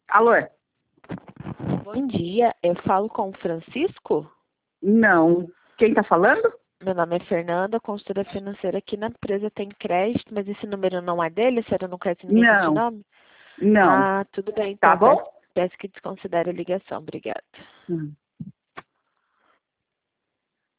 Alô? Bom dia, eu falo com o Francisco? Não. Quem tá falando? Meu nome é Fernanda, consultora financeira aqui na empresa tem crédito, mas esse número não é dele? A senhora não conhece ninguém com esse Não, nome? não. Ah, tudo bem Tá então, bom? peço que desconsidere a ligação, obrigada. Hum.